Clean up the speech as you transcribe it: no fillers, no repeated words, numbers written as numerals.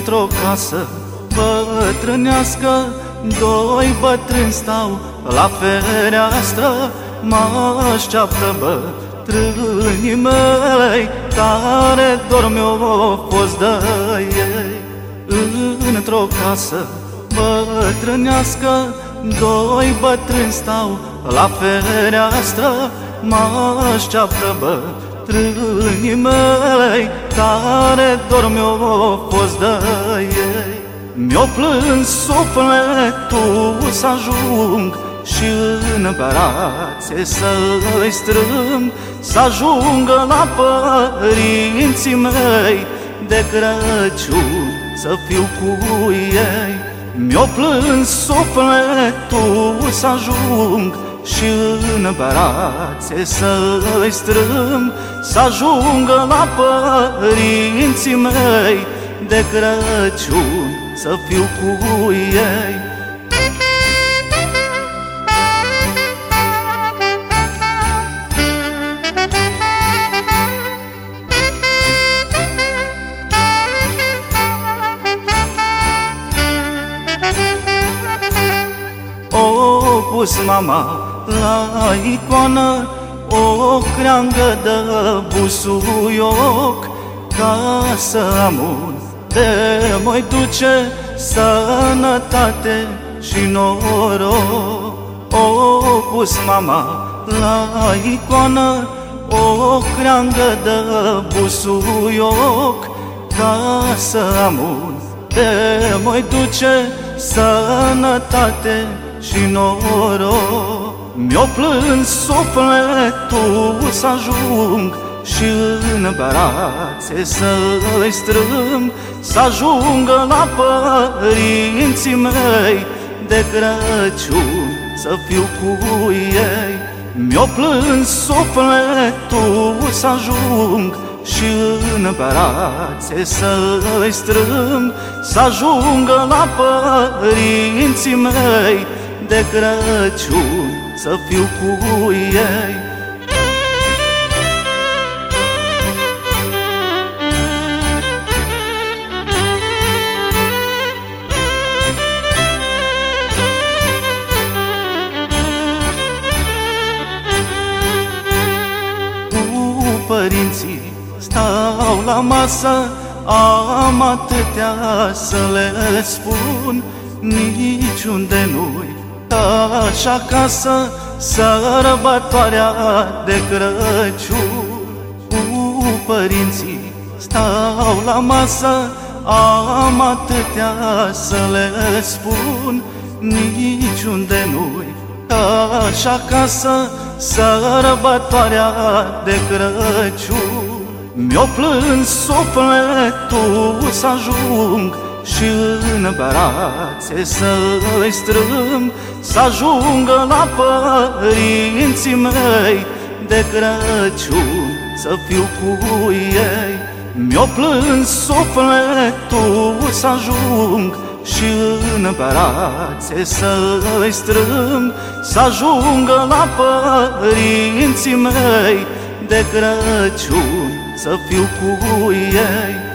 Într-o casă bătrânească, doi bătrâni stau la fereastră. Mă așteaptă bătrânii mei, tare dorm eu fost de ei. Într-o casă bătrânească, doi bătrâni stau la fereastră. Mă așteaptă bătrânii mei, tare dorm eu fost de ei. Mi-o plâns sufletul să ajung și în brațe să-i strâng, să ajungă la părinții mei de Crăciun, să fiu cu ei. Mi-o plâns sufletul să ajung și în brațe să-i strâng, să ajungă la părinții mei de Crăciun, să fiu cu ei. O pus mama la icoană o creangă de busuioc, ca să am unde mă duce sănătate și noroc. O pus mama la icoană o creangă de busuioc, ca să am unde mă duce sănătate și noroc. Mi-o plâns sufletul să ajung și în brațe să-i strâng, să ajungă la părinții mei de Crăciun, să fiu cu ei. Mi-o plâns sufletul să ajung și în brațe să-i strâng, să ajungă la părinții mei de Crăciun, să fiu cu ei. Părinții stau la masă, am atâtea să le spun, niciunde nu-i așa acasă sărbătoarea de Crăciun. Cu părinții stau la masă, am atâtea să le spun, niciunde nu-i așa acasă sărbătoarea de Crăciun. Mi-o plâns sufletul să ajung și în brațe să-i strâng, să ajungă la părinții mei de Crăciun, să fiu cu ei. Mi-o plâns sufletul să ajung și în brațe să-i strâng, să ajungă la părinții mei de Crăciun, să fiu cu ei.